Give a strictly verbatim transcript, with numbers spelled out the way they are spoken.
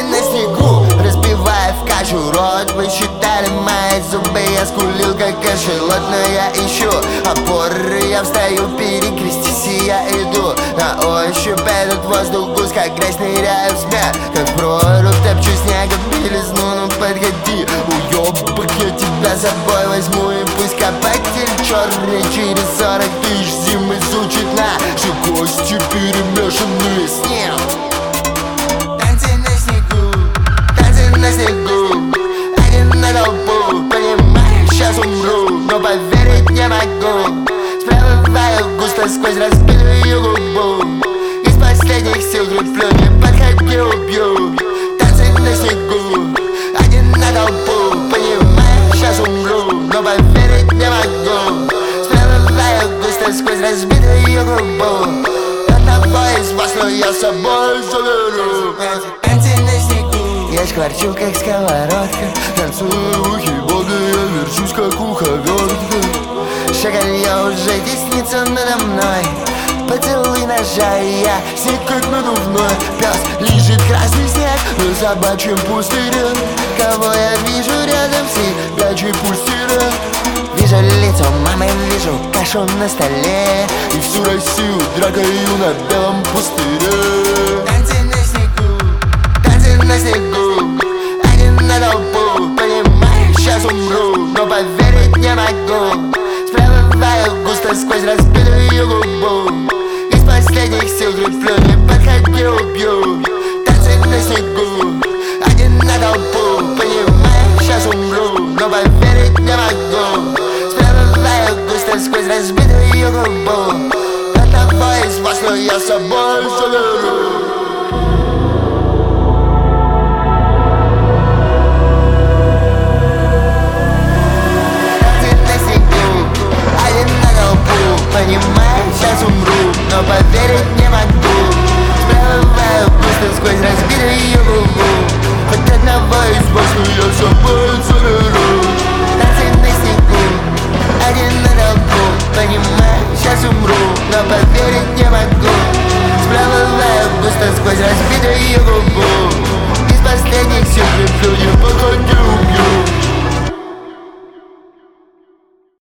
Танцы на снегу, разбивая в кашу рот. Вы считали мои зубы, я скулил как кашелот. Но я ищу опоры, я встаю, перекрестись и я иду. На ощупь этот воздух густ, как грязь, ныряю в смех. Как в прорубь топчу снега белизну, ну подходи, уёбок, я тебя с собой возьму. И пусть копатель черный через сорок тысяч зим изучит наши кости, перемешанные с ним. Танцы на снегу, танцы на снегу, один на толпу. Понимаю, сейчас умру, но поверить не могу. Сплевываю густо сквозь разбитую губу. Из последних сил креплю, не подходи, убью. Танцы на снегу, один на толпу. Понимаю, сейчас умру, но поверить не могу. Сплевываю густо сквозь разбитую губу. Одного из вас, но я с собой заберу. Танцы на снегу, я шкварчу, как сковородка. Танцую в ухе воды, я верчусь, как уховертка. Шагалье уже теснится надо мной. Поцелуй ножа, и я снег как надувной. Пес лежит красный снег на собачьем пустыре. Кого я вижу рядом с собачьей пустыре? Вижу лицо мамы, вижу кашу на столе. И всю Россию дракою на белом пустыре. Танцы на снегу, танцы на снегу.